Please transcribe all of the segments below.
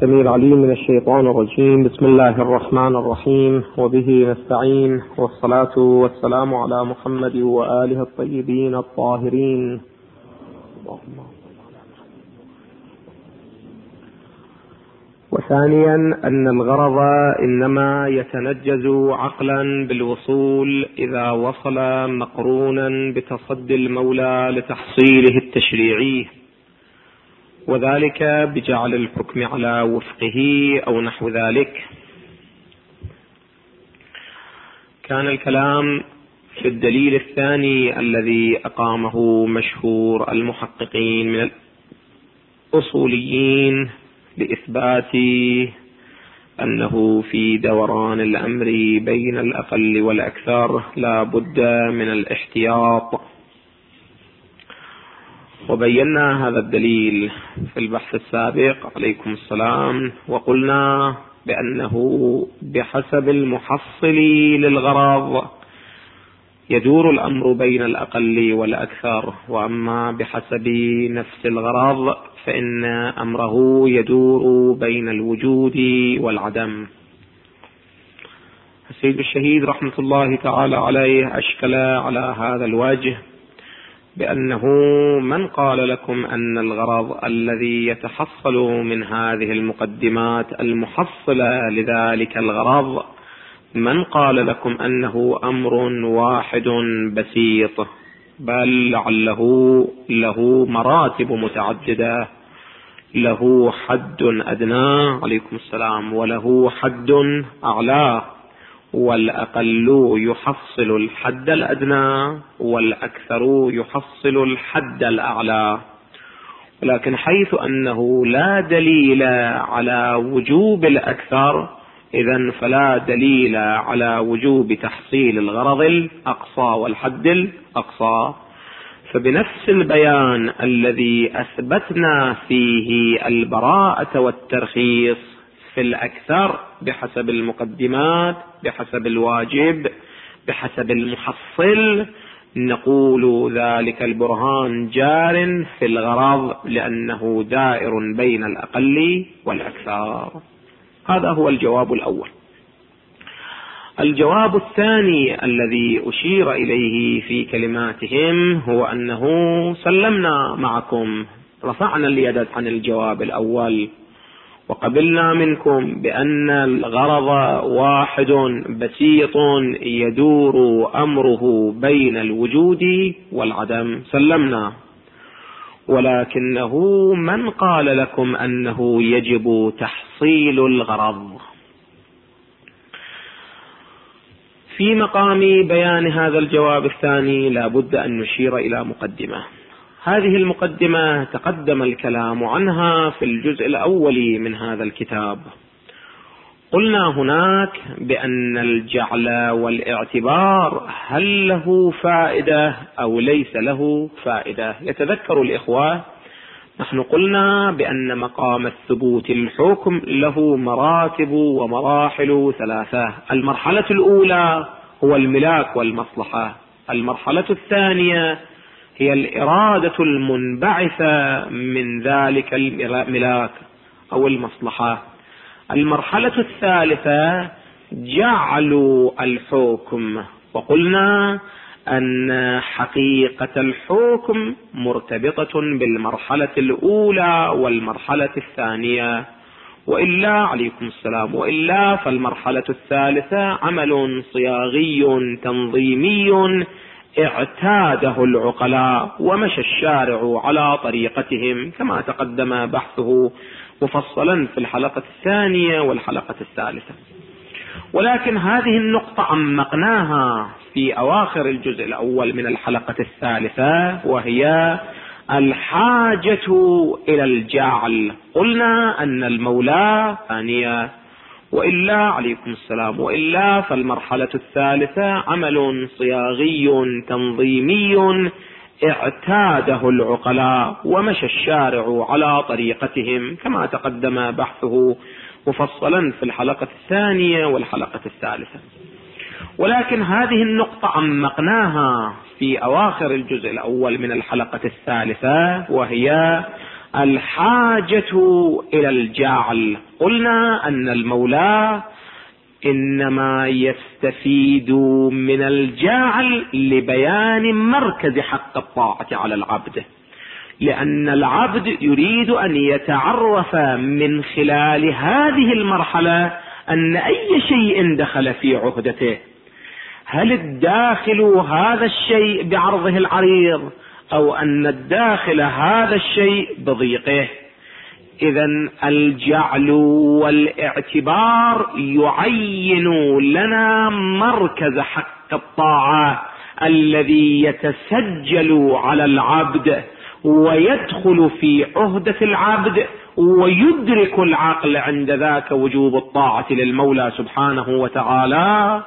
السميع العليم من الشيطان الرجيم. بسم الله الرحمن الرحيم، وبه نستعين، والصلاة والسلام على محمد وآله الطيبين الطاهرين. وثانيا أن الغرض إنما يتنجز عقلا بالوصول إذا وصل مقرونا بتصدي المولى لتحصيله التشريعي، وذلك بجعل الحكم على وفقه أو نحو ذلك. كان الكلام في الدليل الثاني الذي أقامه مشهور المحققين من الأصوليين لإثبات أنه في دوران الأمر بين الأقل والأكثر لا بد من الاحتياط، وبينا هذا الدليل في البحث السابق عليكم السلام، وقلنا بأنه بحسب المحصل للغرض يدور الأمر بين الأقل والأكثر، وأما بحسب نفس الغرض فإن أمره يدور بين الوجود والعدم. السيد الشهيد رحمة الله تعالى عليه أشكل على هذا الوجه بأنه من قال لكم أن الغرض الذي يتحصل من هذه المقدمات المحصلة لذلك الغرض، من قال لكم أنه أمر واحد بسيط، بل لعله له مراتب متعددة، له حد أدنى عليكم السلام وله حد أعلى، والأقل يحصل الحد الأدنى والأكثر يحصل الحد الأعلى. ولكن حيث أنه لا دليل على وجوب الأكثر، إذن فلا دليل على وجوب تحصيل الغرض الأقصى والحد الأقصى. فبنفس البيان الذي أثبتنا فيه البراءة والترخيص في الأكثر بحسب المقدمات، بحسب الواجب، بحسب المحصل، نقول ذلك البرهان جار في الغرض لأنه دائر بين الأقل والأكثر. هذا هو الجواب الأول. الجواب الثاني الذي أشير إليه في كلماتهم هو أنه سلمنا معكم، رفعنا اليد عن الجواب الأول، وقبلنا منكم بأن الغرض واحد بسيط يدور أمره بين الوجود والعدم، سلمنا. ولكنه من قال لكم أنه يجب تحصيل الغرض؟ في مقام بيان هذا الجواب الثاني لا بد أن نشير إلى مقدمة. هذه المقدمة تقدم الكلام عنها في الجزء الأول من هذا الكتاب. قلنا هناك بأن الجعل والاعتبار هل له فائدة أو ليس له فائدة. يتذكر الإخوة نحن قلنا بأن مقام الثبوت الحكم له مراتب ومراحل ثلاثة. المرحلة الأولى هو الملاك والمصلحة، المرحلة الثانية هي الإرادة المنبعثة من ذلك الملاك أو المصلحة، المرحلة الثالثة جعل الحكم. وقلنا أن حقيقة الحكم مرتبطة بالمرحلة الأولى والمرحلة الثانية، وإلا عليكم السلام وإلا فالمرحلة الثالثة عمل صياغي تنظيمي اعتاده العقلاء ومشى الشارع على طريقتهم، كما تقدم بحثه مفصلا في الحلقة الثانية والحلقة الثالثة. ولكن هذه النقطة عمقناها في أواخر الجزء الأول من الحلقة الثالثة، وهي الحاجة إلى الجعل. قلنا أن المولى ثانية، وإلا عليكم السلام وإلا فالمرحلة الثالثة عمل صياغي تنظيمي اعتاده العقلاء ومشى الشارع على طريقتهم، كما تقدم بحثه مفصلا في الحلقة الثانية والحلقة الثالثة. ولكن هذه النقطة عمقناها في أواخر الجزء الأول من الحلقة الثالثة، وهي الحاجة إلى الجعل. قلنا أن المولى إنما يستفيد من الجعل لبيان مركز حق الطاعة على العبد، لأن العبد يريد أن يتعرف من خلال هذه المرحلة أن أي شيء دخل في عهدته، هل الداخل هذا الشيء بعرضه العريض أو أن الداخل هذا الشيء بضيقه. إذن الجعل والاعتبار يعين لنا مركز حق الطاعة الذي يتسجل على العبد ويدخل في عهدة العبد، ويدرك العقل عند ذاك وجوب الطاعة للمولى سبحانه وتعالى،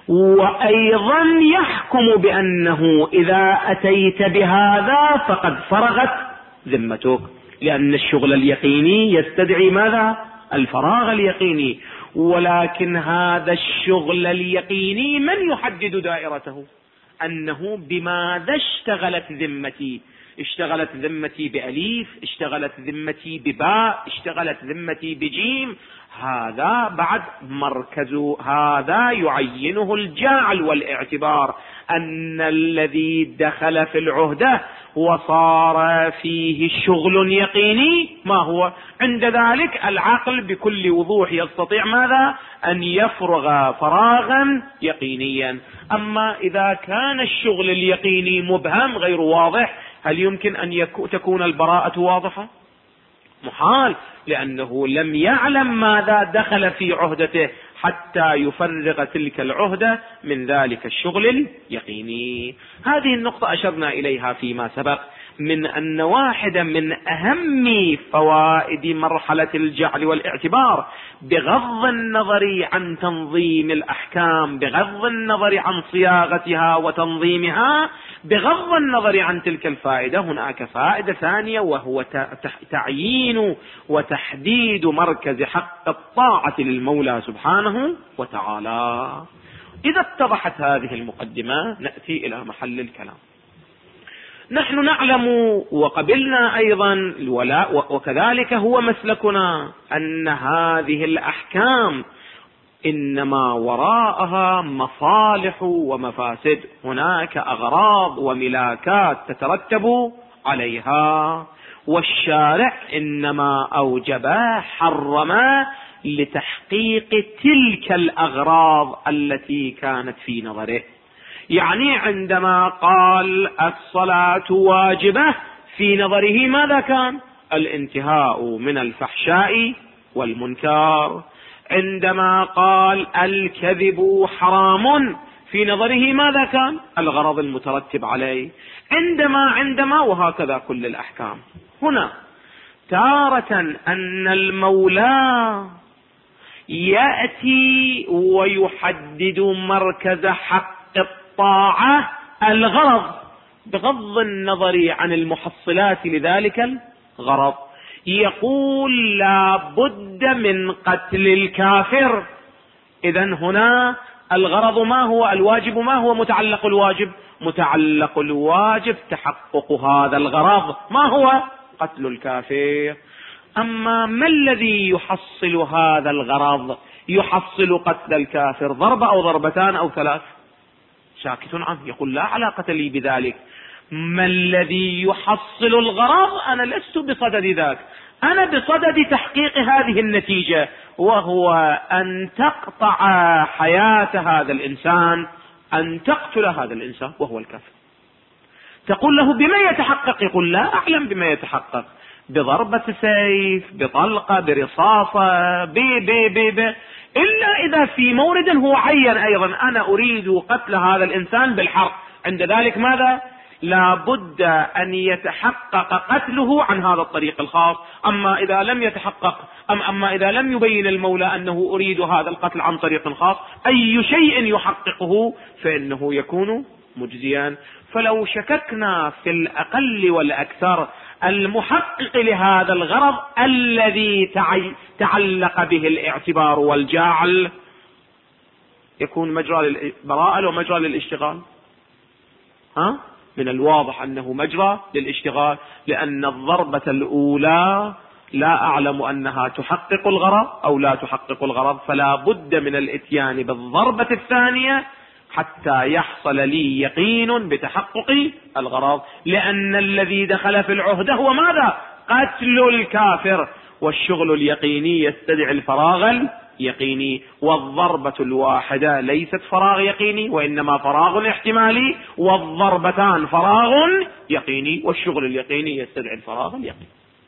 وأيضا يحكم بأنه إذا أتيت بهذا فقد فرغت ذمتك، لأن الشغل اليقيني يستدعي ماذا؟ الفراغ اليقيني. ولكن هذا الشغل اليقيني من يحدد دائرته؟ أنه بماذا اشتغلت ذمتي؟ اشتغلت ذمتي بأليف، اشتغلت ذمتي بباء، اشتغلت ذمتي بجيم. هذا بعد مركز، هذا يعينه الجعل والاعتبار، أن الذي دخل في العهدة وصار فيه شغل يقيني ما هو؟ عند ذلك العقل بكل وضوح يستطيع ماذا؟ أن يفرغ فراغا يقينيا. أما إذا كان الشغل اليقيني مبهم غير واضح، هل يمكن أن تكون البراءة واضحة؟ محال، لأنه لم يعلم ماذا دخل في عهدته حتى يفرغ تلك العهدة من ذلك الشغل اليقيني. هذه النقطة أشرنا إليها فيما سبق، من أن واحدة من أهم فوائد مرحلة الجعل والاعتبار، بغض النظر عن تنظيم الأحكام، بغض النظر عن صياغتها وتنظيمها، بغض النظر عن تلك الفائدة، هناك فائدة ثانية، وهو تعيين وتحديد مركز حق الطاعة للمولى سبحانه وتعالى. إذا اتضحت هذه المقدمة نأتي إلى محل الكلام. نحن نعلم وقبلنا أيضا الولاء، وكذلك هو مسلكنا، أن هذه الأحكام إنما وراءها مصالح ومفاسد، هناك أغراض وملاكات تترتب عليها، والشارع إنما أوجب حرم لتحقيق تلك الأغراض التي كانت في نظره. يعني عندما قال الصلاة واجبة، في نظره ماذا كان؟ الانتهاء من الفحشاء والمنكر. عندما قال الكذب حرام، في نظره ماذا كان؟ الغرض المترتب عليه. عندما وهكذا كل الأحكام. هنا تارة أن المولى يأتي ويحدد مركز حق الطاعة الغرض، بغض النظر عن المحصلات لذلك الغرض. يقول لا بد من قتل الكافر. إذن هنا الغرض ما هو؟ الواجب ما هو متعلق الواجب؟ متعلق الواجب تحقق هذا الغرض، ما هو؟ قتل الكافر. أما ما الذي يحصل هذا الغرض؟ يحصل قتل الكافر ضربة أو ضربتان أو ثلاث؟ ساكت عنه، يقول لا علاقة لي بذلك. ما الذي يحصل الغرض؟ أنا لست بصدد ذاك، أنا بصدد تحقيق هذه النتيجة، وهو أن تقطع حياة هذا الإنسان، أن تقتل هذا الإنسان وهو الكافر. تقول له بما يتحقق؟ يقول لا أعلم بما يتحقق، بضربة سيف، بطلقة، برصاصة، إلا إذا في مورد هو عين أيضا أنا أريد قتل هذا الإنسان بالحرق، عند ذلك ماذا؟ لا بد أن يتحقق قتله عن هذا الطريق الخاص. أما إذا لم يتحقق، أما إذا لم يبين المولى أنه أريد هذا القتل عن طريق خاص، أي شيء يحققه فإنه يكون مجزيا. فلو شككنا في الأقل والأكثر المحقق لهذا الغرض الذي تعلق به الاعتبار والجعل، يكون مجرى للبراءة ومجرى للاشتغال. من الواضح أنه مجرى للاشتغال، لأن الضربة الأولى لا أعلم أنها تحقق الغرض أو لا تحقق الغرض، فلا بد من الاتيان بالضربة الثانية حتى يحصل لي يقين بتحقق الغرض، لأن الذي دخل في العهدة هو ماذا؟ قتل الكافر، والشغل اليقيني يستدعي الفراغ اليقيني، والضربة الواحدة ليست فراغ يقيني وإنما فراغ احتمالي، والضربتان فراغ يقيني، والشغل اليقيني يستدعي الفراغ اليقيني.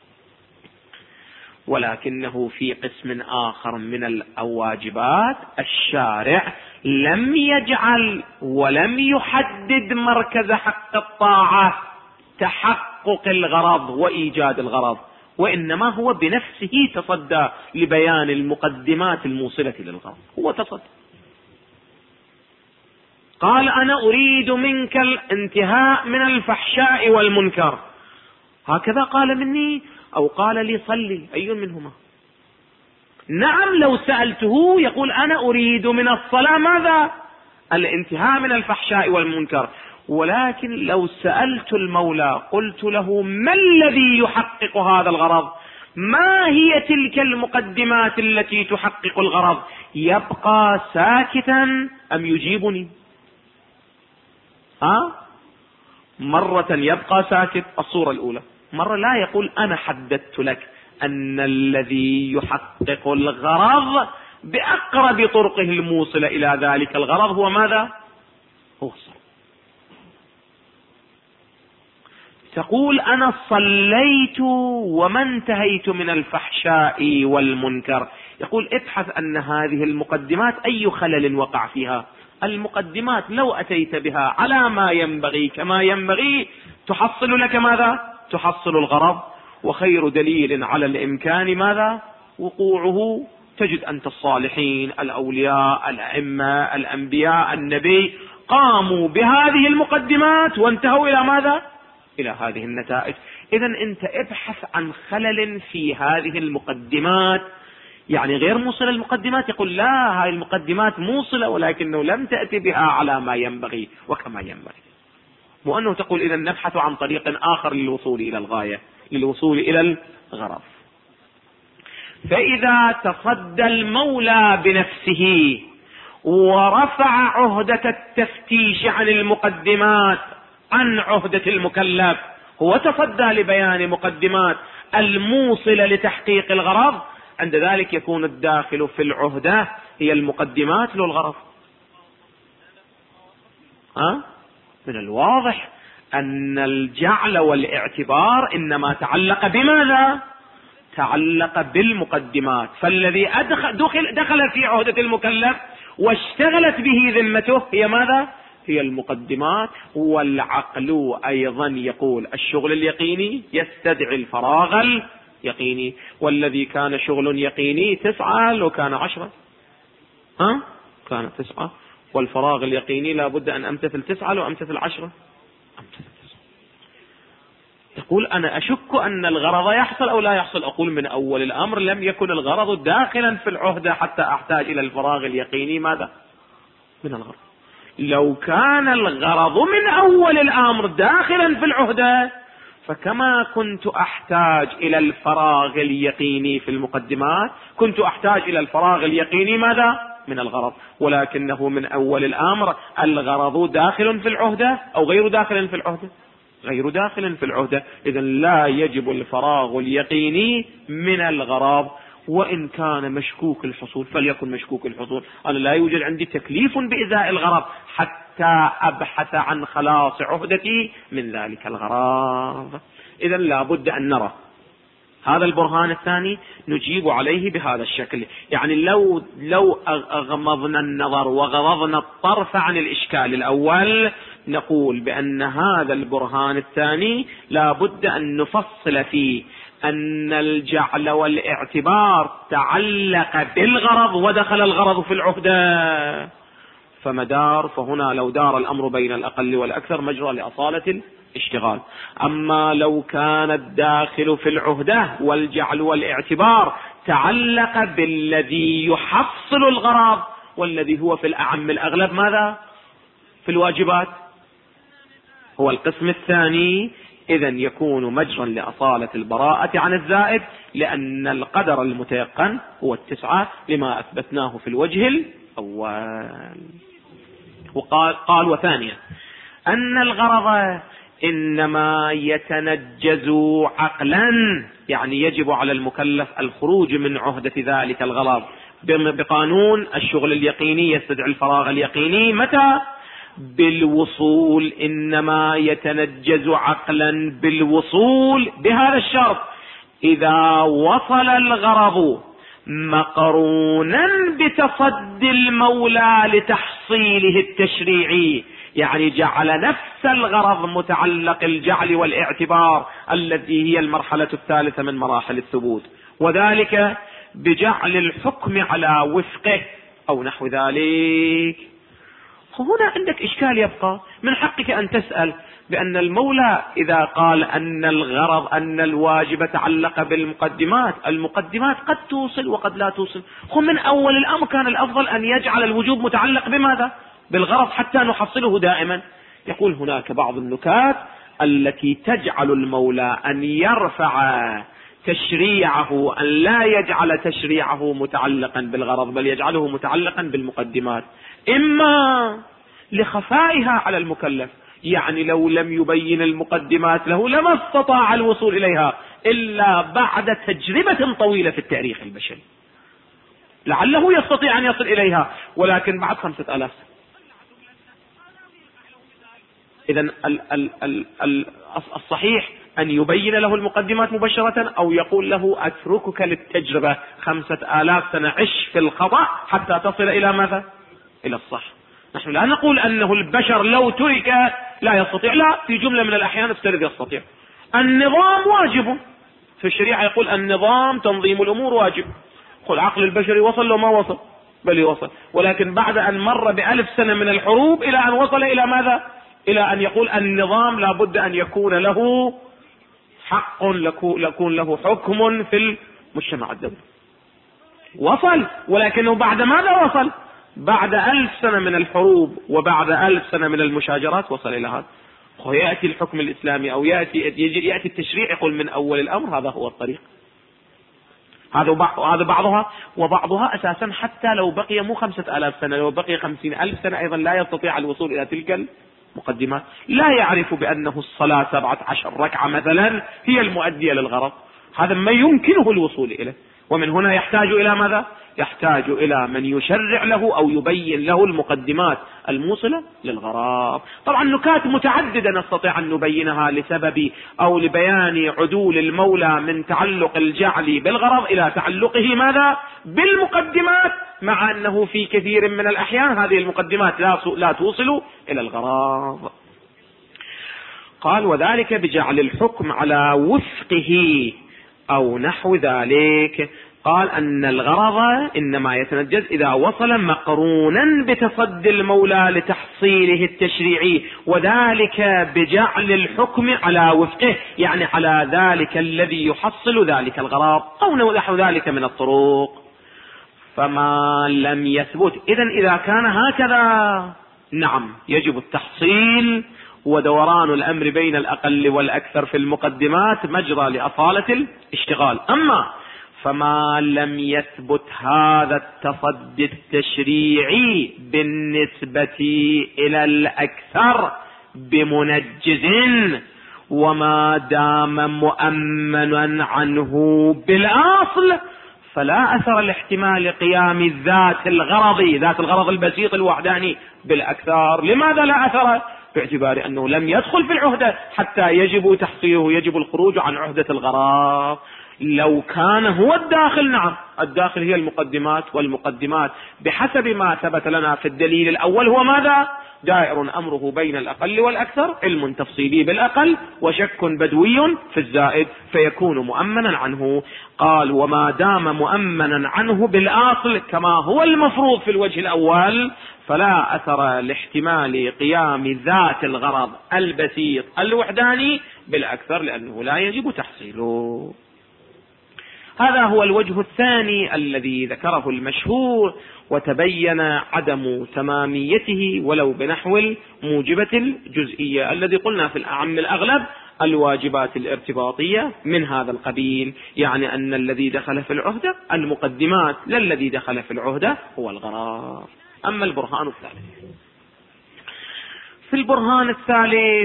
ولكنه في قسم آخر من الواجبات الشارع لم يجعل ولم يحدد مركز حق الطاعة تحقق الغرض وإيجاد الغرض، وإنما هو بنفسه تصدى لبيان المقدمات الموصلة للغرض. هو تصدى، قال أنا أريد منك الانتهاء من الفحشاء والمنكر، هكذا قال مني أو قال لي صلي، أي منهما؟ نعم، لو سألته يقول أنا أريد من الصلاة ماذا؟ الانتهاء من الفحشاء والمنكر. ولكن لو سألت المولى قلت له ما الذي يحقق هذا الغرض؟ ما هي تلك المقدمات التي تحقق الغرض؟ يبقى ساكتا أم يجيبني؟ مرة يبقى ساكت، الصورة الأولى. مرة لا، يقول أنا حددت لك أن الذي يحقق الغرض بأقرب طرقه الموصلة إلى ذلك الغرض هو ماذا؟ هو الصلاة. تقول أنا صليت وما انتهيت من الفحشاء والمنكر، يقول ابحث أن هذه المقدمات أي خلل وقع فيها. المقدمات لو أتيت بها على ما ينبغي كما ينبغي تحصل لك ماذا؟ تحصل الغرض. وخير دليل على الإمكان ماذا؟ وقوعه. تجد أنت الصالحين، الأولياء، الأئمة، الأنبياء، النبي قاموا بهذه المقدمات وانتهوا إلى ماذا؟ إلى هذه النتائج. إذن أنت ابحث عن خلل في هذه المقدمات، يعني غير موصلة المقدمات، يقول لا هذه المقدمات موصلة ولكنه لم تأتي بها على ما ينبغي وكما ينبغي. وأنه تقول إذن نبحث عن طريق آخر للوصول إلى الغاية، للوصول إلى الغرض. فإذا تصدى المولى بنفسه ورفع عهدة التفتيش عن المقدمات عن عهدة المكلف، هو تصدى لبيان مقدمات الموصلة لتحقيق الغرض، عند ذلك يكون الداخل في العهدة هي المقدمات للغرض. من الواضح أن الجعل والاعتبار إنما تعلق بماذا؟ تعلق بالمقدمات. فالذي دخل في عهدة المكلف واشتغلت به ذمته هي ماذا؟ هي المقدمات. والعقل أيضا يقول الشغل اليقيني يستدعي الفراغ اليقيني، والذي كان شغل يقيني 9 لو كان 10 كان 9، والفراغ اليقيني لا بد أن أمتثل 9 لو أمتثل 10 أمتثل 9. يقول أنا أشك أن الغرض يحصل أو لا يحصل، أقول من أول الأمر لم يكن الغرض داخلا في العهدة حتى أحتاج إلى الفراغ اليقيني ماذا؟ من الغرض. لو كان الغرض من أول الأمر داخلا في العهدة فكما كنت أحتاج إلى الفراغ اليقيني في المقدمات كنت أحتاج إلى الفراغ اليقيني ماذا؟ من الغرض. ولكنه من أول الأمر الغرض داخل في العهدة أو غير داخل في العهدة؟ غير داخل في العهدة. إذن لا يجب الفراغ اليقيني من الغرض، وإن كان مشكوك الحصول فليكن مشكوك الحصول. أنا لا يوجد عندي تكليف بإزاء الغرض حتى أبحث عن خلاص عهدتي من ذلك الغرض. إذن لا بد أن نرى هذا البرهان الثاني نجيب عليه بهذا الشكل. يعني لو أغمضنا النظر وغضضنا الطرف عن الإشكال الأول نقول بأن هذا البرهان الثاني لا بد أن نفصل فيه أن الجعل والاعتبار تعلق بالغرض ودخل الغرض في العهدة، فهنا لو دار الأمر بين الأقل والأكثر مجرى لأصالة الاشتغال. أما لو كان الداخل في العهدة والجعل والاعتبار تعلق بالذي يحصل الغرض، والذي هو في الأعم الأغلب ماذا؟ في الواجبات هو القسم الثاني. إذن يكون مجرا لأصالة البراءة عن الزائد، لأن القدر المتيقن هو 9 لما أثبتناه في الوجه الأول. قال وثانيا أن الغرض إنما يتنجز عقلا، يعني يجب على المكلف الخروج من عهدة ذلك الغرض بقانون الشغل اليقيني يستدعي الفراغ اليقيني. متى؟ بالوصول. إنما يتنجز عقلا بالوصول بهذا الشرط: إذا وصل الغرض مقرونا بتصدي المولى لتحصيله التشريعي، يعني جعل نفس الغرض متعلق الجعل والاعتبار التي هي المرحلة الثالثة من مراحل الثبوت، وذلك بجعل الحكم على وفقه أو نحو ذلك. هنا عندك إشكال يبقى. من حقك أن تسأل بأن المولى إذا قال أن الغرض أن الواجب تعلق بالمقدمات، المقدمات قد توصل وقد لا توصل. من أول الأمر كان الأفضل أن يجعل الوجوب متعلق بماذا؟ بالغرض حتى نحصله دائما. يقول هناك بعض النكات التي تجعل المولى أن يرفع تشريعه، أن لا يجعل تشريعه متعلقا بالغرض بل يجعله متعلقا بالمقدمات، إما لخفائها على المكلف، يعني لو لم يبين المقدمات له لما استطاع الوصول إليها إلا بعد تجربة طويلة في التاريخ البشري، لعله يستطيع أن يصل إليها ولكن بعد 5000 سنة. إذن الصحيح أن يبين له المقدمات مباشرة، أو يقول له أتركك للتجربة 5000 سنة عش في الخطأ حتى تصل إلى ماذا؟ إلى الصح. نحن لا نقول أنه البشر لو ترك لا يستطيع، لا، في جملة من الأحيان افترض يستطيع. النظام واجب في الشريعة، يقول النظام تنظيم الأمور واجب. قل عقل البشري وصل لو ما وصل؟ بل يوصل، ولكن بعد أن مر ب1000 سنة من الحروب إلى أن وصل إلى ماذا؟ إلى أن يقول النظام لا بد أن يكون له حق، يكون له حكم في المجتمع الدولي. وصل، ولكنه بعد ماذا وصل؟ بعد 1000 سنة من الحروب وبعد 1000 سنة من المشاجرات وصل إلى هذا. ويأتي الحكم الإسلامي أو يأتي التشريع يقول من أول الأمر هذا هو الطريق. هذا بعضها، وبعضها أساسا حتى لو بقي مو 5000 سنة، لو بقي 50,000 سنة أيضا لا يستطيع الوصول إلى تلك المقدمات. لا يعرف بأنه الصلاة 17 ركعة مثلا هي المؤدية للغرض، هذا ما يمكنه الوصول إليه. ومن هنا يحتاج إلى ماذا؟ يحتاج إلى من يشرع له أو يبين له المقدمات الموصلة للغرض. طبعا نكات متعددة نستطيع أن نبينها لسبب أو لبيان عدول المولى من تعلق الجعل بالغرض إلى تعلقه ماذا؟ بالمقدمات، مع أنه في كثير من الأحيان هذه المقدمات لا توصل إلى الغرض. قال وذلك بجعل الحكم على وفقه أو نحو ذلك. قال أن الغرض إنما يتنجز إذا وصل مقرونا بتصدي المولى لتحصيله التشريعي، وذلك بجعل الحكم على وفقه، يعني على ذلك الذي يحصل ذلك الغرض أو نحو ذلك من الطرق. فما لم يثبت، إذا كان هكذا نعم يجب التحصيل ودوران الأمر بين الأقل والأكثر في المقدمات مجرى لأصالة الاشتغال. أما فما لم يثبت هذا التصدي التشريعي بالنسبة إلى الأكثر بمنجز، وما دام مؤمنا عنه بالأصل، فلا أثر لاحتمال قيام ذات الغرض البسيط الوحداني بالأكثر. لماذا لا أثر؟ باعتبار أنه لم يدخل في العهدة حتى يجب تحصيله، يجب الخروج عن عهدة الغرض. لو كان هو الداخل، نعم الداخل هي المقدمات، والمقدمات بحسب ما ثبت لنا في الدليل الأول هو ماذا؟ دائر أمره بين الأقل والأكثر، علم تفصيلي بالأقل وشك بدوي في الزائد، فيكون مؤمنا عنه. قال وما دام مؤمنا عنه بالأصل كما هو المفروض في الوجه الأول، فلا أثر لاحتمال قيام ذات الغرض البسيط الوحداني بالأكثر، لأنه لا يجب تحصيله. هذا هو الوجه الثاني الذي ذكره المشهور، وتبين عدم تماميته ولو بنحو الموجبة الجزئية، الذي قلنا في الأعم الأغلب الواجبات الارتباطية من هذا القبيل، يعني أن الذي دخل في العهدة المقدمات، لا الذي دخل في العهدة هو الغرض. أما البرهان الثالث، في البرهان الثالث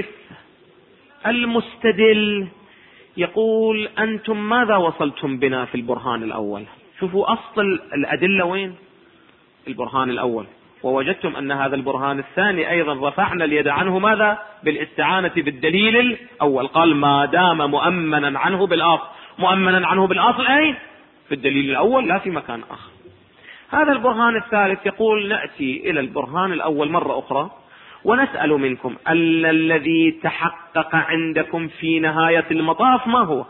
المستدل يقول: أنتم ماذا وصلتم بنا في البرهان الأول؟ شوفوا أصل الأدلة وين؟ البرهان الأول، ووجدتم أن هذا البرهان الثاني أيضا رفعنا اليد عنه ماذا؟ بالاستعانة بالدليل الأول. قال: ما دام مؤمنا عنه بالأصل. مؤمنا عنه بالأصل أي في الدليل الأول، لا في مكان آخر. هذا البرهان الثالث يقول: نأتي إلى البرهان الأول مرة أخرى ونسأل منكم أن الذي تحقق عندكم في نهاية المطاف ما هو؟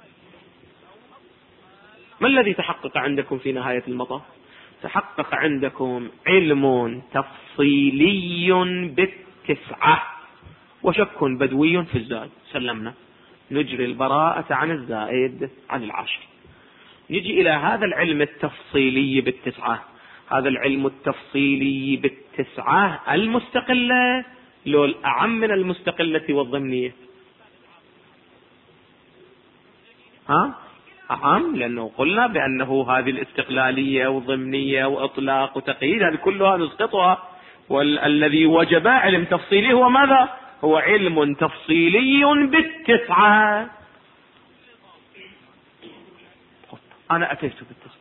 ما الذي تحقق عندكم في نهاية المطاف؟ تحقق عندكم علم تفصيلي بالتسعة وشك بدوي في الزائد. سلمنا، نجري البراءة عن الزائد عن العاشر. نجي إلى هذا العلم التفصيلي بالتسعة. هذا العلم التفصيلي بالتسعة المستقلة لو الأعم من المستقلة والضمنية؟ أعم، لأنه قلنا بأنه هذه الاستقلالية والضمنية وإطلاق وتقييد هذه كلها نسقطها، والذي وجب علم تفصيلي هو ماذا؟ هو علم تفصيلي بالتسعة. أنا أتيت بالتسعة،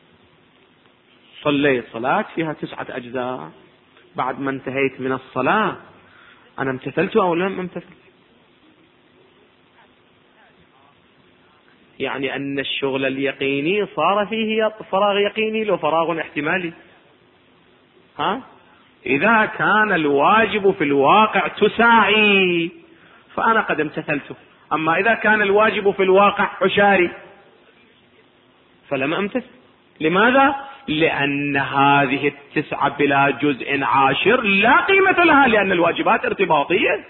صليت صلاة فيها 9 أجزاء، بعد ما انتهيت من الصلاة أنا امتثلت أو لم امتثل؟ يعني أن الشغل اليقيني صار فيه فراغ يقيني لو فراغ احتمالي. إذا كان الواجب في الواقع تساعي فأنا قد امتثلته، أما إذا كان الواجب في الواقع حشاري فلم امتثل. لماذا؟ لأن هذه 9 بلا جزء عاشر لا قيمة لها، لأن الواجبات ارتباطية.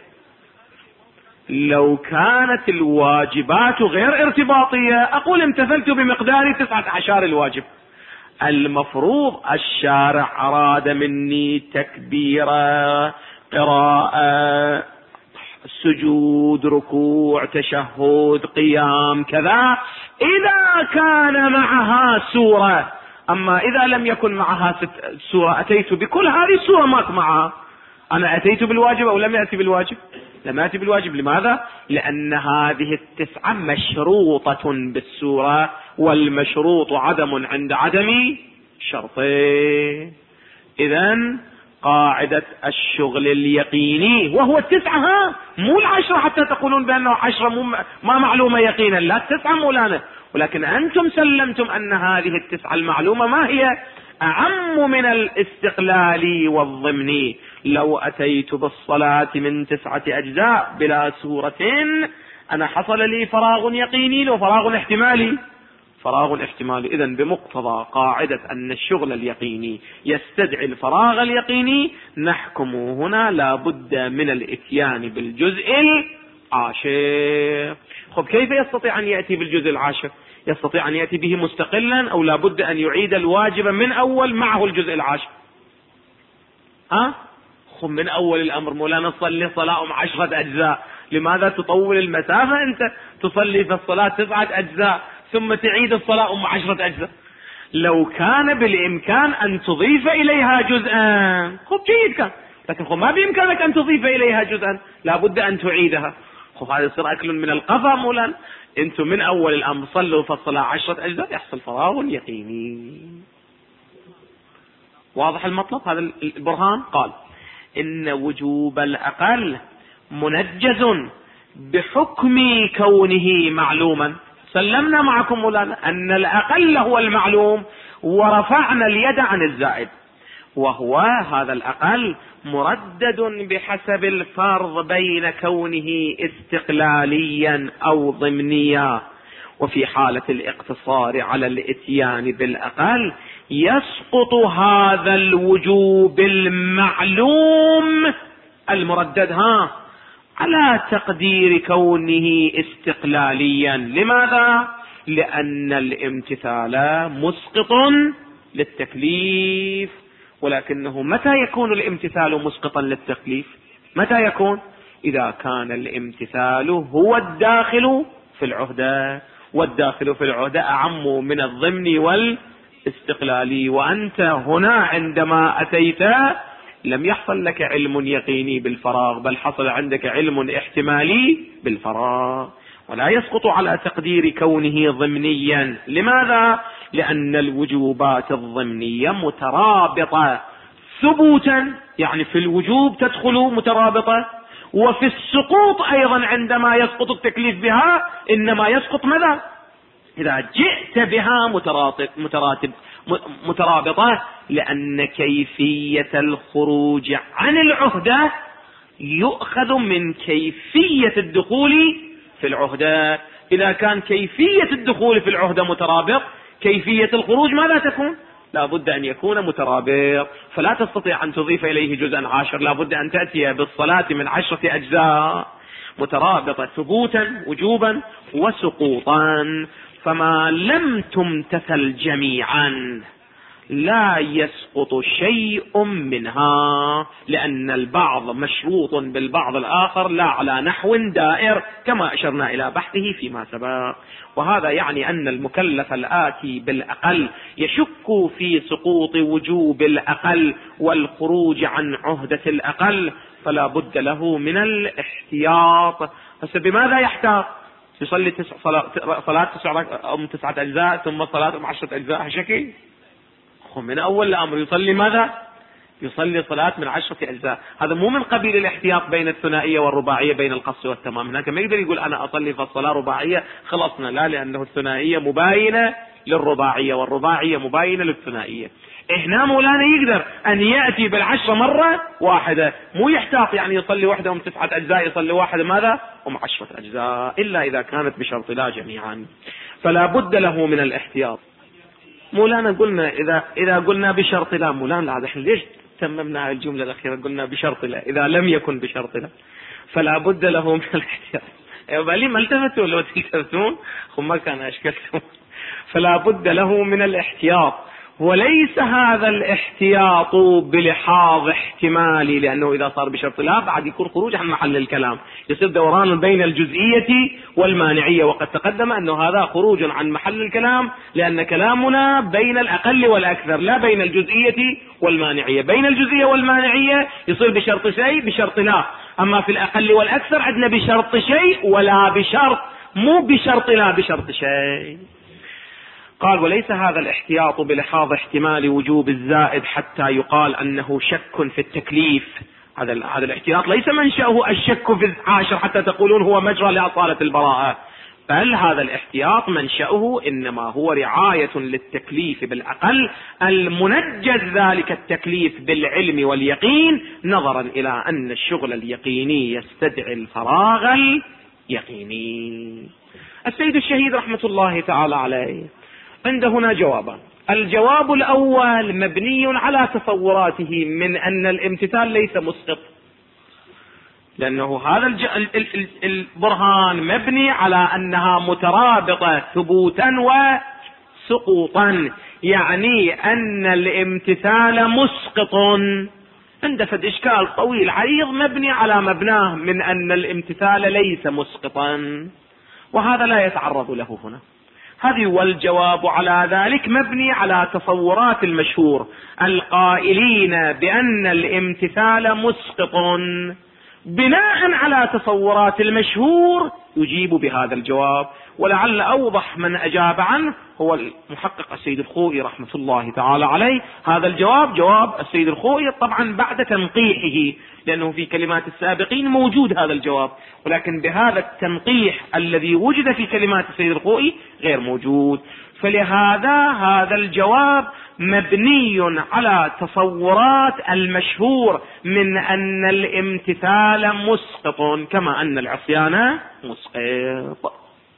لو كانت الواجبات غير ارتباطية أقول امتثلت بمقدار 19 الواجب. المفروض الشارع أراد مني تكبيرة، قراءة، سجود، ركوع، تشهد، قيام، كذا، إذا كان معها سورة. أما إذا لم يكن معها سورة أتيت بكل هذه السورة ماك معها. أنا أتيت بالواجب أو لم يأتي بالواجب؟ لم يأتي بالواجب. لماذا؟ لأن هذه 9 مشروطة بالسورة، والمشروط عدم عند عدم شرطين. إذن قاعدة الشغل اليقيني وهو 9، مو 10 حتى تقولون بأنه 10 ما معلومة يقينا، لا 9 مولانا، ولكن أنتم سلمتم أن هذه 9 المعلومة ما هي؟ أعم من الاستقلالي والضمني. لو أتيت بالصلاة من 9 أجزاء بلا سورة أنا حصل لي فراغ يقيني لو فراغ احتمالي؟ فراغ احتمالي. إذن بمقتضى قاعدة أن الشغل اليقيني يستدعي الفراغ اليقيني نحكم هنا لا بد من الاتيان بالجزء العاشر. خب كيف يستطيع أن يأتي بالجزء العاشر؟ يستطيع أن يأتي به مستقلا أو لا بد أن يعيد الواجب من أول معه الجزء العاشر؟ خب من أول الأمر مولانا صلي صلاة 10 أجزاء، لماذا تطول المسافة؟ أنت تصلي في الصلاة 9 أجزاء ثم تعيد الصلاة 10 أجزاء. لو كان بالإمكان أن تضيف إليها جزءا خب جيد كان، لكن خب ما بإمكانك أن تضيف إليها جزءا، لا بد أن تعيدها. خب هذا يصير أكل من القفا مولانا. أنتم من أول الأمر صلوا في الصلاة 10 أجزاء يحصل فراغ يقيني. واضح المطلب؟ هذا البرهان قال إن وجوب الأقل منجز بحكم كونه معلوما. سلمنا معكم مولانا أن الأقل هو المعلوم ورفعنا اليد عن الزائد، وهو هذا الأقل مردد بحسب الفرض بين كونه استقلاليا أو ضمنيا. وفي حالة الاقتصار على الاتيان بالأقل يسقط هذا الوجوب المعلوم المردد على تقدير كونه استقلاليا. لماذا؟ لأن الامتثال مسقط للتكليف. ولكنه متى يكون الامتثال مسقطا للتكليف؟ متى يكون؟ إذا كان الامتثال هو الداخل في العهدة، والداخل في العهدة أعم من الضمن والاستقلالي. وأنت هنا عندما أتيت لم يحصل لك علم يقيني بالفراغ، بل حصل عندك علم احتمالي بالفراغ، ولا يسقط على تقدير كونه ضمنيا. لماذا؟ لأن الوجوبات الضمنية مترابطة ثبوتا، يعني في الوجوب تدخل مترابطة، وفي السقوط أيضا عندما يسقط التكليف بها إنما يسقط ماذا؟ إذا جئت بها مترابطة، لأن كيفية الخروج عن العهدة يؤخذ من كيفية الدخول في العهدة. إذا كان كيفية الدخول في العهدة مترابط، كيفية الخروج ماذا تكون؟ لا بد أن يكون مترابط. فلا تستطيع أن تضيف إليه جزءا عاشر، لا بد أن تأتي بالصلاة من 10 أجزاء مترابطة ثبوتا وجوبا وسقوطا. فما لم تمتثل جميعا لا يسقط شيء منها، لأن البعض مشروط بالبعض الآخر لا على نحو دائر كما أشرنا إلى بحثه فيما سبق. وهذا يعني أن المكلف الآتي بالأقل يشك في سقوط وجوب الأقل والخروج عن عهدة الأقل، فلا بد له من الاحتياط. بس بماذا يحتاط؟ يصلي صلاة 9 أجزاء ثم صلاة 10 أجزاء شكل من أول الأمر يصلي ماذا؟ يصلي صلاة من 10 أجزاء. هذا مو من قبيل الاحتياط بين الثنائية والرباعية، بين القصر والتمام. هناك ما يقدر يقول أنا أصلي في الصلاة رباعية خلصنا، لا، لأنه الثنائية مباينة للرباعية والرباعية مباينة للثنائية. هنا مولانا يقدر أن يأتي بالعشرة مرة واحدة، مو يحتاط يعني يصلي واحدة 9 أجزاء، يصلي واحدة ماذا 10 أجزاء، إلا إذا كانت بشرط لا جميعا. فلا بد له من الاحتياط. مولانا قلنا إذا قلنا بشرط لا، مولانا هذا احنا ليش تممنا الجملة الأخيرة قلنا بشرط لا إذا لم يكن بشرط لا؟ فلا بد له من الاحتياط. بالي ما التفتوا، لو تلتفتون ما كان أشكلتم. فلا بد له من الاحتياط، وليس هذا الاحتياط بلحاظ احتمالي، لأنه إذا صار بشرط لا بعد يكون خروج عن محل الكلام، يصير دوران بين الجزئية والمانعية، وقد تقدم أنه هذا خروج عن محل الكلام، لأن كلامنا بين الأقل والأكثر لا بين الجزئية والمانعية. بين الجزئية والمانعية يصير بشرط شيء بشرط لا، أما في الأقل والأكثر عندنا بشرط شيء ولا بشرط، مو بشرط لا بشرط شيء. قال وليس هذا الاحتياط بلحاظ احتمال وجوب الزائد حتى يقال أنه شك في التكليف. هذا الاحتياط ليس منشأه الشك في العاشر حتى تقولون هو مجرى لأصالة البراءة، بل هذا الاحتياط منشأه إنما هو رعاية للتكليف بالأقل المنجز ذلك التكليف بالعلم واليقين، نظرا إلى أن الشغل اليقيني يستدعي الفراغ اليقيني. السيد الشهيد رحمة الله تعالى عليه عند هنا جوابان. الجواب الأول مبني على تصوراته من أن الامتثال ليس مسقط، لأنه هذا البرهان مبني على أنها مترابطة ثبوتا وسقوطا، يعني أن الامتثال مسقط. عنده فد إشكال طويل عريض مبني على مبناه من أن الامتثال ليس مسقطا، وهذا لا يتعرض له هنا. هذه والجواب على ذلك مبني على تصورات المشهور القائلين بأن الامتثال مسقط. بناء على تصورات المشهور يجيب بهذا الجواب، ولعل أوضح من أجاب عنه هو المحقق السيد الخوئي رحمة الله تعالى عليه. هذا الجواب جواب السيد الخوئي طبعا بعد تنقيحه، لأنه في كلمات السابقين موجود هذا الجواب، ولكن بهذا التنقيح الذي وجد في كلمات السيد الخوئي غير موجود. فلهذا هذا الجواب مبني على تصورات المشهور من أن الامتثال مسقط كما أن العصيان مسقط.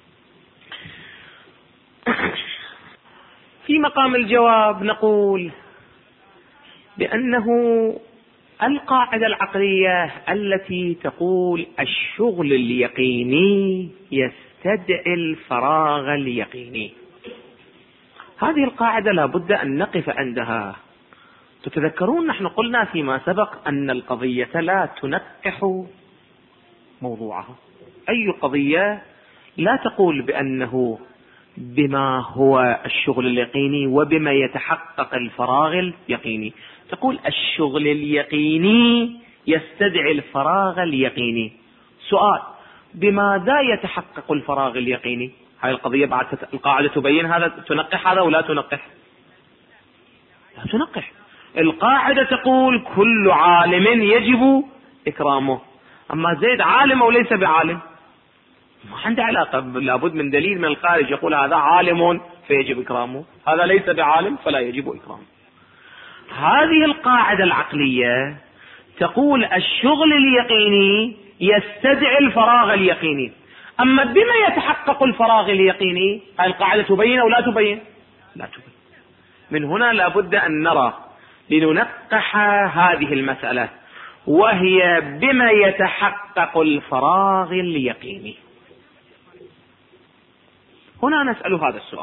في مقام الجواب نقول بأنه القاعدة العقلية التي تقول الشغل اليقيني يستدعي الفراغ اليقيني. هذه القاعدة لا بد أن نقف عندها. تتذكرون نحن قلنا فيما سبق أن القضية لا تنقح موضوعها. أي قضية لا تقول بأنه بما هو الشغل اليقيني وبما يتحقق الفراغ اليقيني، تقول الشغل اليقيني يستدعي الفراغ اليقيني. سؤال: بماذا يتحقق الفراغ اليقيني؟ هاي القضية بعد القاعدة تبين هذا، تنقح هذا ولا تنقح؟ لا تنقح. القاعدة تقول كل عالم يجب إكرامه. أما زيد عالم أو ليس بعالم ما عنده علاقة، لابد من دليل من الخارج يقول هذا عالم فيجب إكرامه، هذا ليس بعالم فلا يجب إكرامه. هذه القاعدة العقلية تقول الشغل اليقيني يستدعي الفراغ اليقيني. أما بما يتحقق الفراغ اليقيني، هذه القاعدة تبين أو لا تبين؟ لا تبين. من هنا لابد أن نرى لننقح هذه المسألة، وهي بما يتحقق الفراغ اليقيني. هنا نسأل هذا السؤال،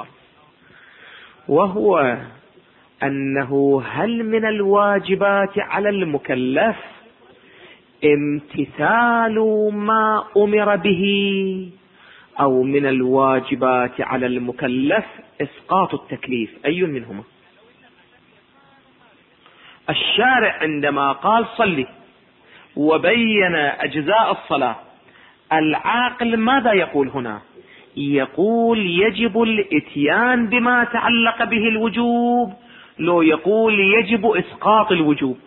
وهو أنه هل من الواجبات على المكلف امتثال ما أمر به، أو من الواجبات على المكلف إسقاط التكليف؟ أي منهما؟ الشارع عندما قال صلي وبين أجزاء الصلاة، العاقل ماذا يقول هنا؟ يقول يجب الاتيان بما تعلق به الوجوب، لو يقول يجب إسقاط الوجوب؟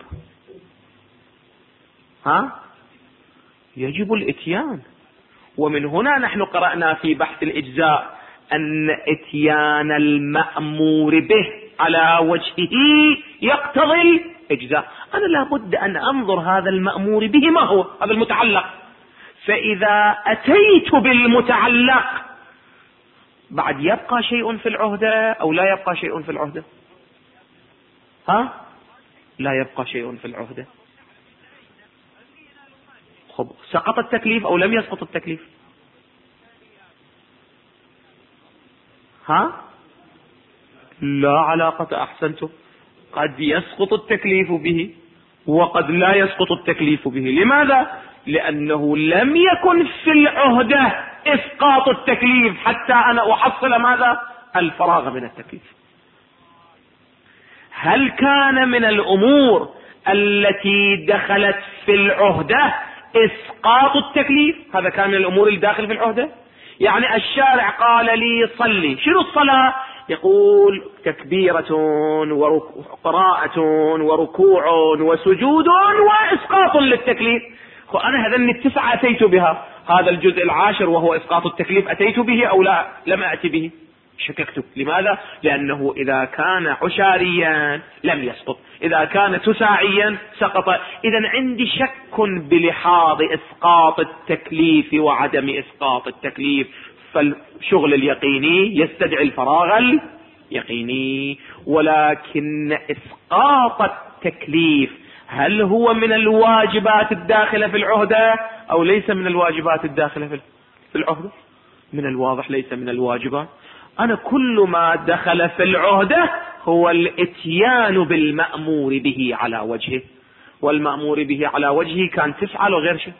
يجب الاتيان. ومن هنا نحن قرأنا في بحث الإجزاء أن اتيان المأمور به على وجهه يقتضي الإجزاء. أنا لابد أن أنظر هذا المأمور به ما هو، هذا المتعلق. فإذا أتيت بالمتعلق بعد يبقى شيء في العهدة أو لا يبقى شيء في العهدة؟ لا يبقى شيء في العهدة. سقط التكليف أو لم يسقط التكليف؟ لا علاقة. أحسنتم. قد يسقط التكليف به وقد لا يسقط التكليف به. لماذا؟ لأنه لم يكن في العهدة إسقاط التكليف حتى أنا أحصل ماذا؟ الفراغ من التكليف. هل كان من الأمور التي دخلت في العهدة إسقاط التكليف؟ هذا كان من الأمور الداخل في العهدة. يعني الشارع قال لي صلي، شنو الصلاة؟ يقول تكبيرة وقراءة وركوع وسجود وإسقاط للتكليف. أنا هذين التسعة أتيت بها، هذا الجزء العاشر وهو إسقاط التكليف أتيت به أو لا لم أتي به؟ شككت. لماذا؟ لأنه إذا كان عشاريا لم يسقط، إذا كان تساعيا سقط. إذا عندي شك بلحاظ إسقاط التكليف وعدم إسقاط التكليف. فالشغل اليقيني يستدعي الفراغ اليقيني، ولكن إسقاط التكليف هل هو من الواجبات الداخلة في العهدة أو ليس من الواجبات الداخلة في العهدة؟ من الواضح ليس من الواجبات. أنا كل ما دخل في العهدة هو الاتيان بالمأمور به على وجهه، والمأمور به على وجهه كان 9 وغير شيء.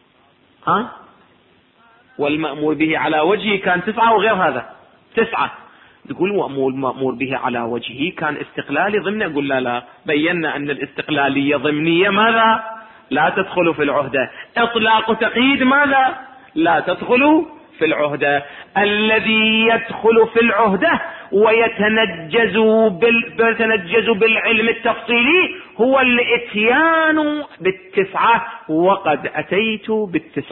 والمأمور به على وجهه كان 9 وغير هذا 9. تقول مأمور به على وجهه كان استقلالي ضمني. أقول لا، بينا أن الاستقلالية ضمنية ماذا؟ لا تدخل في العهدة. إطلاق تقييد ماذا؟ لا تدخل في العهدة. الذي يدخل في العهدة ويتنجز بالعلم التفصيلي هو الاتيان ب9، وقد أتيت ب9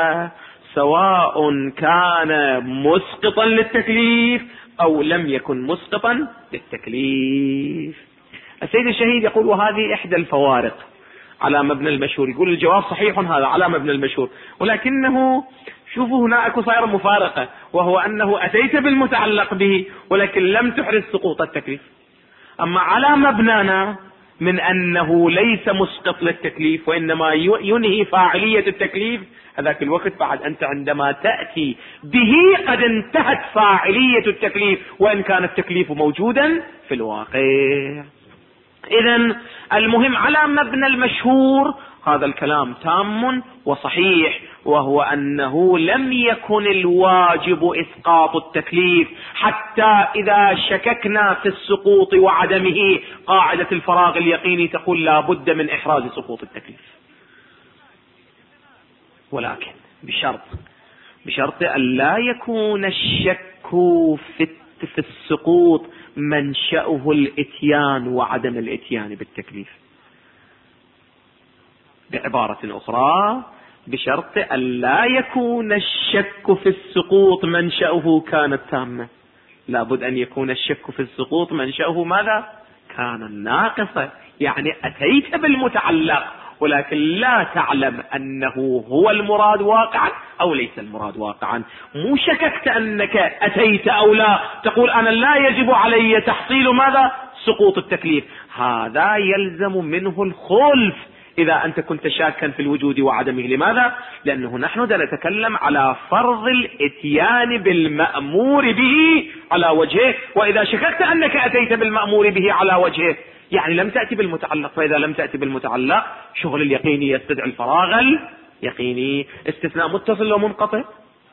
سواء كان مسقطا للتكليف أو لم يكن مسقطا للتكليف. السيد الشهيد يقول وهذه إحدى الفوارق على مبنى المشهور. يقول الجواب صحيح هذا على مبنى المشهور، ولكنه شوفوا هناك صاير مفارقة، وهو أنه أتيت بالمتعلق به ولكن لم تحرز سقوط التكليف. أما على مبنانا من أنه ليس مسقط للتكليف وإنما ينهي فاعلية التكليف، هذاك الوقت بعد أنت عندما تأتي به قد انتهت فاعلية التكليف وإن كان التكليف موجودا في الواقع. إذن المهم على مبنى المشهور هذا الكلام تام وصحيح، وهو أنه لم يكن الواجب إسقاط التكليف حتى إذا شككنا في السقوط وعدمه قاعدة الفراغ اليقيني تقول لا بد من إحراز سقوط التكليف، ولكن بشرط أن لا يكون الشك في السقوط منشأه الإتيان وعدم الإتيان بالتكليف. بعبارة أخرى، بشرط أن لا يكون الشك في السقوط منشأه كانت تامة، لابد أن يكون الشك في السقوط منشأه ماذا؟ كان ناقصة، يعني أتيت بالمتعلق ولكن لا تعلم أنه هو المراد واقعا أو ليس المراد واقعا. مو شككت أنك أتيت أو لا، تقول أنا لا يجب علي تحصيل ماذا؟ سقوط التكليف. هذا يلزم منه الخلف إذا أنت كنت شاكا في الوجود وعدمه. لماذا؟ لأنه نحن نتكلم على فرض الإتيان بالمأمور به على وجهه، وإذا شككت أنك أتيت بالمأمور به على وجهه يعني لم تأتي بالمتعلق، فإذا لم تأتي بالمتعلق شغل اليقيني يستدعي الفراغ اليقيني. استثناء متصل ومنقطع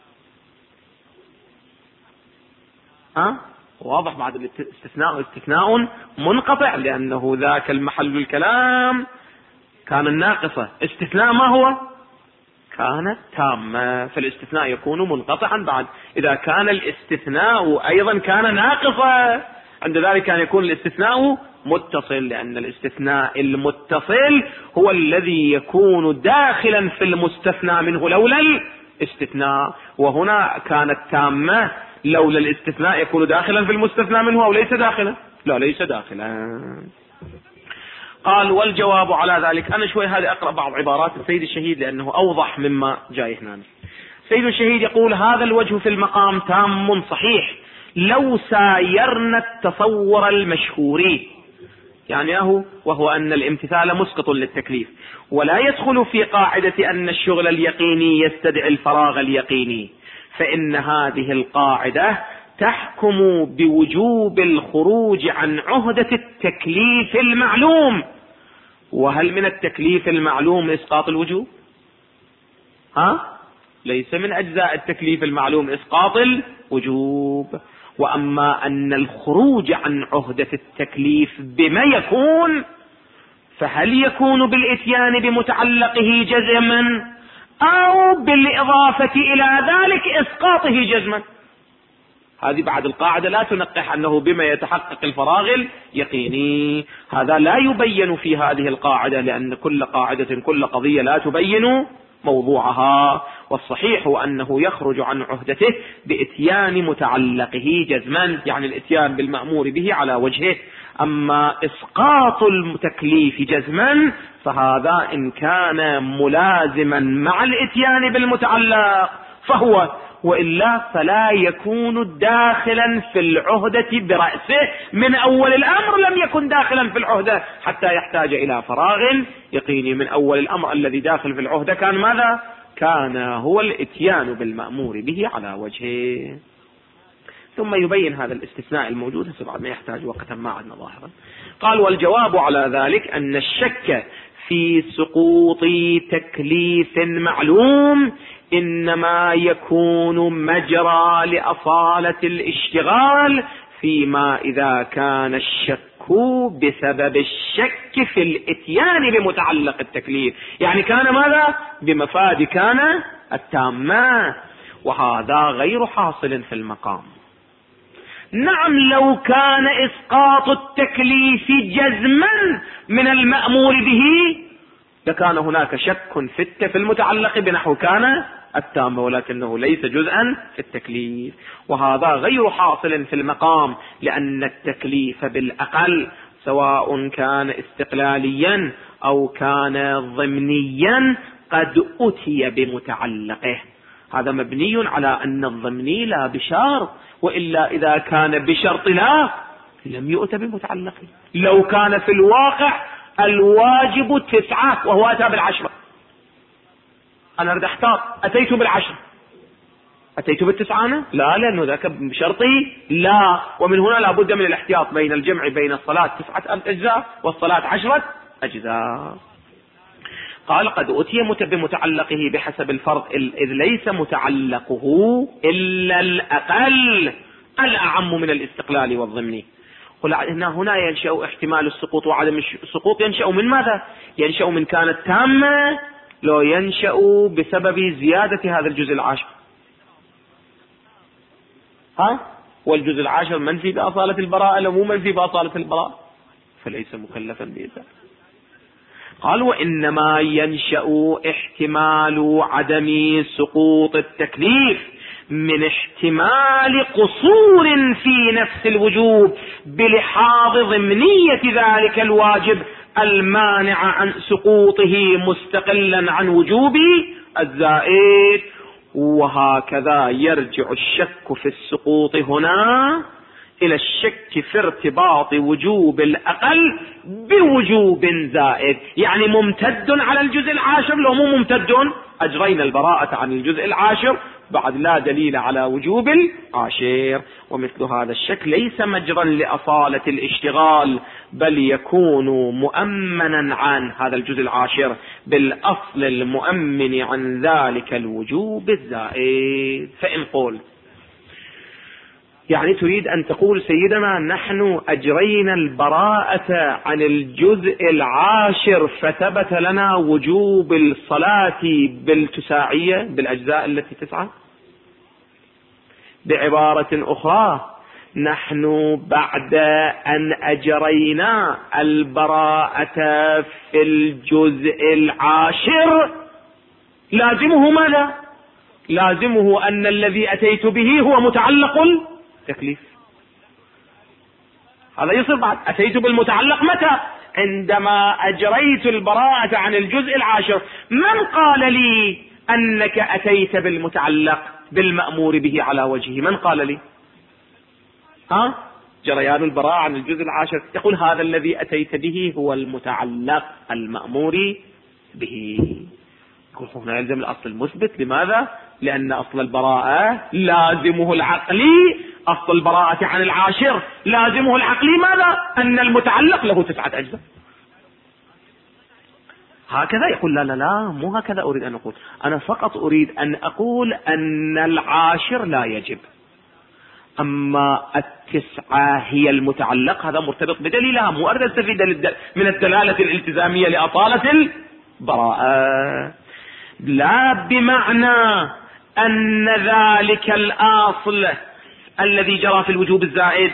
واضح بعد الاستثناء استثناء منقطع، لأنه ذاك المحل الكلام كان الناقصة، استثناء ما هو؟ كانت تامة، فالاستثناء يكون منقطعا بعد إذا كان الاستثناء أيضا كان ناقصة، عند ذلك كان يكون الاستثناء متصل، لأن الاستثناء المتصل هو الذي يكون داخلا في المستثنى منه لولا الاستثناء، وهنا كانت تامة لولا الاستثناء يكون داخلا في المستثنى منه أو ليس داخلا؟ لا ليس داخلا. قال والجواب على ذلك. أنا شوي هذه أقرأ بعض عبارات السيد الشهيد لأنه أوضح مما جاي هنا. السيد الشهيد يقول هذا الوجه في المقام تام صحيح لو سايرنا التصور المشهوري، يعني وهو أن الامتثال مسقط للتكليف، ولا يدخل في قاعدة أن الشغل اليقيني يستدعي الفراغ اليقيني، فإن هذه القاعدة تحكم بوجوب الخروج عن عهدة التكليف المعلوم. وهل من التكليف المعلوم إسقاط الوجوب؟ ليس من أجزاء التكليف المعلوم إسقاط الوجوب. وأما أن الخروج عن عهدة التكليف بما يكون، فهل يكون بالإتيان بمتعلقه جزما أو بالإضافة إلى ذلك إسقاطه جزما؟ هذه بعد القاعدة لا تنقح أنه بما يتحقق الفراغ اليقيني، هذا لا يبين في هذه القاعدة، لأن كل قاعدة كل قضية لا تبين موضوعها. والصحيح أنه يخرج عن عهدته بإتيان متعلقه جزما، يعني الإتيان بالمأمور به على وجهه. أما إسقاط التكليف جزما فهذا إن كان ملازما مع الإتيان بالمتعلق فهو، وإلا فلا يكون داخلا في العهدة برأسه من أول الأمر، لم يكن داخلا في العهدة حتى يحتاج إلى فراغ يقيني. من أول الأمر الذي داخل في العهدة كان ماذا؟ كان هو الإتيان بالمأمور به على وجهه. ثم يبين هذا الاستثناء الموجود بعد ما يحتاج وقتا ما عدنا ظاهرا. قال والجواب على ذلك أن الشك في سقوط تكليف معلوم إنما يكون مجرى لأصالة الاشتغال فيما إذا كان الشك بسبب الشك في الإتيان بمتعلق التكليف، يعني كان ماذا؟ بمفاد كان التامة، وهذا غير حاصل في المقام. نعم لو كان إسقاط التكليف جزما من المأمور به لكان هناك شك في المتعلق بنحو كان التامة، ولكنه ليس جزءا في التكليف، وهذا غير حاصل في المقام، لأن التكليف بالأقل سواء كان استقلاليا أو كان ضمنيا قد أتي بمتعلقه. هذا مبني على أن الضمني لا بشرط، وإلا إذا كان بشرط لا لم يؤت بمتعلقه. لو كان في الواقع الواجب 9 وهو أتى ب10. أنا أريد أحتاط، أتيت ب10، أتيت ب9 أنا؟ لا، لأنه ذاك بشرطي لا. ومن هنا لا بد من الاحتياط بين الجمع بين الصلاة 9 أجزاء والصلاة 10 أجزاء. قال قد أتي بمتعلقه بحسب الفرض إذ ليس متعلقه إلا الأقل الأعم من الاستقلال والضمني. هنا ينشأ احتمال السقوط وعدم السقوط. ينشأ من ماذا؟ ينشأ من كانت تامة لو ينشأ بسبب زيادة هذا الجزء العاشر. والجزء العاشر منفي بأصالة البراءة لو مو منفي بأصالة البراءة فليس مكلفا بإذن. قال وإنما ينشأ احتمال عدم سقوط التكليف من احتمال قصور في نفس الوجوب بلحاظ ضمنية ذلك الواجب المانع عن سقوطه مستقلا عن وجوب الزائد. وهكذا يرجع الشك في السقوط هنا إلى الشك في ارتباط وجوب الأقل بوجوب زائد، يعني ممتد على الجزء العاشر لو مو ممتد أجرينا البراءة عن الجزء العاشر بعد لا دليل على وجوب العاشر. ومثل هذا الشك ليس مجرا لأصالة الاشتغال بل يكون مؤمنا عن هذا الجزء العاشر بالأصل المؤمن عن ذلك الوجوب الزائد. فإن قول يعني تريد أن تقول سيدنا نحن أجرينا البراءة عن الجزء العاشر فثبت لنا وجوب الصلاة بالتساعية بالأجزاء التي 9. بعبارة أخرى نحن بعد أن أجرينا البراءة في الجزء العاشر لازمه ماذا؟ لازمه أن الذي أتيت به هو متعلق تكليف. هذا يصير بعد أتيت بالمتعلق متى؟ عندما أجريت البراءة عن الجزء العاشر. من قال لي أنك أتيت بالمتعلق بالمأمور به على وجهه؟ من قال لي؟ جريان البراءة عن الجزء العاشر يقول هذا الذي أتيت به هو المتعلق المأمور به. هنا يلزم الأصل المثبت. لماذا؟ لأن أصل البراءة لازمه العقلي. أصل البراءة عن العاشر لازمه العقلي ماذا؟ أن المتعلق له 9 أجزاء. هكذا يقول لا لا لا مو هكذا أريد أن أقول. أنا فقط أريد أن أقول أن العاشر لا يجب، أما 9 هي المتعلق. هذا مرتبط بدليلها. مو أريد أستفيد من الدلالة الالتزامية لأطالة البراءة. لا بمعنى أن ذلك الأصل الذي جرى في الوجوب الزائد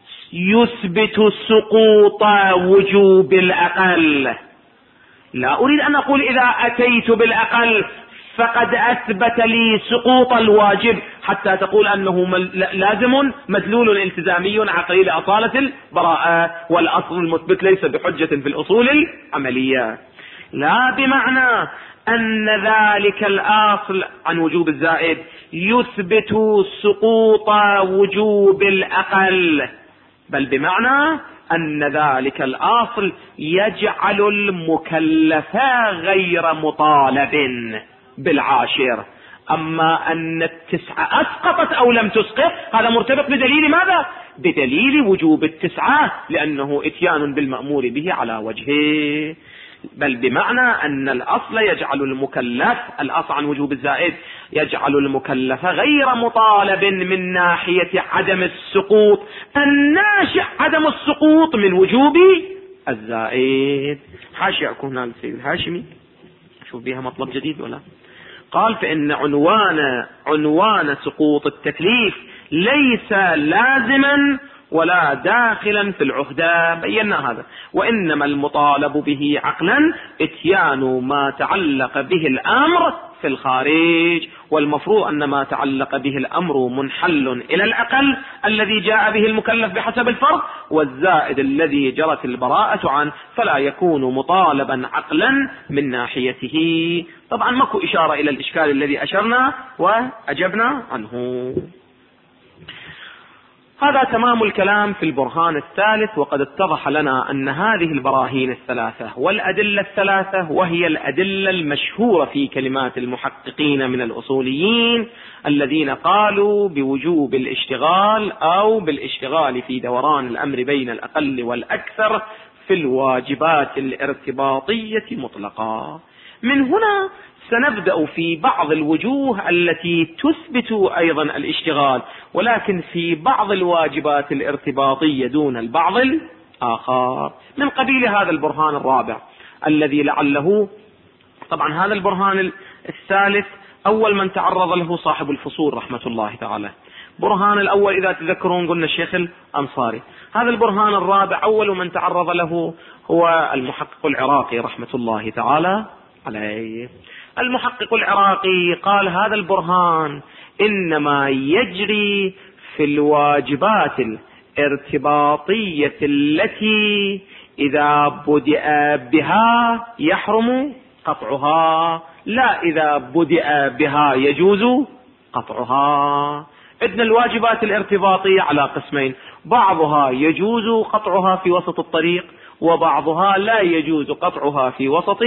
يثبت سقوط وجوب الأقل. لا أريد أن أقول إذا أتيت بالأقل فقد أثبت لي سقوط الواجب حتى تقول أنه لازم مدلول التزامي عقلي لأصالة البراءة، والأصل المثبت ليس بحجة في الأصول العملية. لا بمعنى أن ذلك الأصل عن وجوب الزائد يثبت سقوط وجوب الأقل، بل بمعنى أن ذلك الأصل يجعل المكلف غير مطالب بالعاشر. أما أن 9 أسقطت أو لم تسقط هذا مرتبط بدليل ماذا؟ بدليل وجوب 9، لأنه إتيان بالمأمور به على وجهه. بل بمعنى أن الأصل يجعل المكلف، الأصل عن وجوب الزائد يجعل المكلف غير مطالب من ناحية عدم السقوط الناشئ عدم السقوط من وجوب الزائد. حاشية أكون هنا للسيد الهاشمي شوف بها مطلب جديد ولا؟ قال فإن عنوان سقوط التكليف ليس لازما ولا داخلا في العهدة، بينا هذا. وإنما المطالب به عقلا اتيان ما تعلق به الأمر في الخارج، والمفروض أن ما تعلق به الأمر منحل إلى الأقل الذي جاء به المكلف بحسب الفرض، والزائد الذي جرت البراءة عنه فلا يكون مطالبا عقلا من ناحيته. طبعا ماكو إشارة إلى الإشكال الذي أشرنا وأجبنا عنه. هذا تمام الكلام في البرهان الثالث. وقد اتضح لنا أن هذه البراهين الثلاثة والأدلة الثلاثة، وهي الأدلة المشهورة في كلمات المحققين من الأصوليين الذين قالوا بوجوب الاشتغال أو بالاشتغال في دوران الأمر بين الأقل والأكثر في الواجبات الارتباطية مطلقا. من هنا سنبدأ في بعض الوجوه التي تثبت أيضا الاشتغال، ولكن في بعض الواجبات الارتباطية دون البعض الآخر، من قبيل هذا البرهان الرابع الذي لعله، طبعا هذا البرهان الثالث أول من تعرض له صاحب الفصول رحمة الله تعالى. برهان الأول إذا تذكرون قلنا الشيخ الأنصاري. هذا البرهان الرابع أول من تعرض له هو المحقق العراقي رحمة الله تعالى عليه. المحقق العراقي قال هذا البرهان إنما يجري في الواجبات الارتباطية التي إذا بدأ بها يحرم قطعها، لا إذا بدأ بها يجوز قطعها. عندنا الواجبات الارتباطية على قسمين، بعضها يجوز قطعها في وسط الطريق، وبعضها لا يجوز قطعها في وسط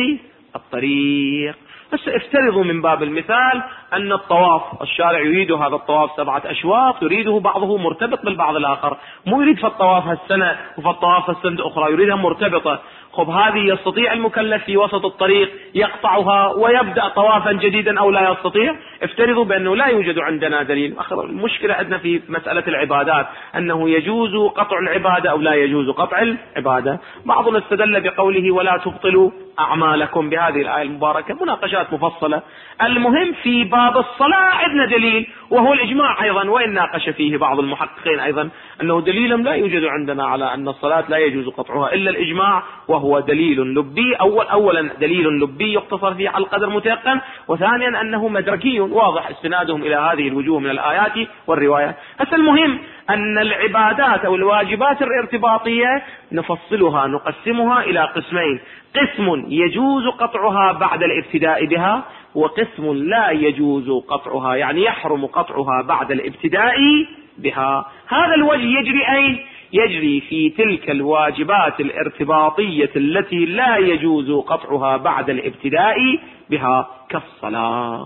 الطريق. بس افترضوا من باب المثال أن الطواف، الشارع يريد هذا الطواف 7 أشواط، يريده بعضه مرتبط بالبعض الآخر، مو يريد في الطواف هالسنة وفي الطواف السنة الأخرى، يريدها مرتبطة. خب هذه يستطيع المكلف في وسط الطريق يقطعها ويبدأ طوافا جديدا أو لا يستطيع؟ افترضوا بأنه لا يوجد عندنا دليل. المشكلة عندنا في مسألة العبادات أنه يجوز قطع العبادة أو لا يجوز قطع العبادة. بعضنا استدل بقوله ولا تبطلوا أعمالكم بهذه الآية المباركة، مناقشات مفصلة. المهم في باب الصلاة عندنا دليل وهو الإجماع أيضا، وإن ناقش فيه بعض المحققين أيضا أنه دليل لا يوجد عندنا على أن الصلاة لا يجوز قطعها إلا الإجماع، وهو دليل لبي. أولا دليل لبي يقتصر فيه على القدر متيقن، وثانيا أنه مدركي واضح استنادهم إلى هذه الوجوه من الآيات والروايات. هسه المهم أن العبادات أو الواجبات الارتباطية نفصلها نقسمها إلى قسمين: قسم يجوز قطعها بعد الابتداء بها، وقسم لا يجوز قطعها، يعني يحرم قطعها بعد الابتداء بها. هذا الوجه يجري أين؟ يجري في تلك الواجبات الارتباطية التي لا يجوز قطعها بعد الابتداء بها كالصلاة.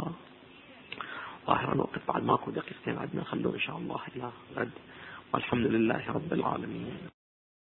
ظاهرا وقت بعد ماكو دقيقتين عندنا، خلوه إن شاء الله إلى غد، والحمد لله رب العالمين.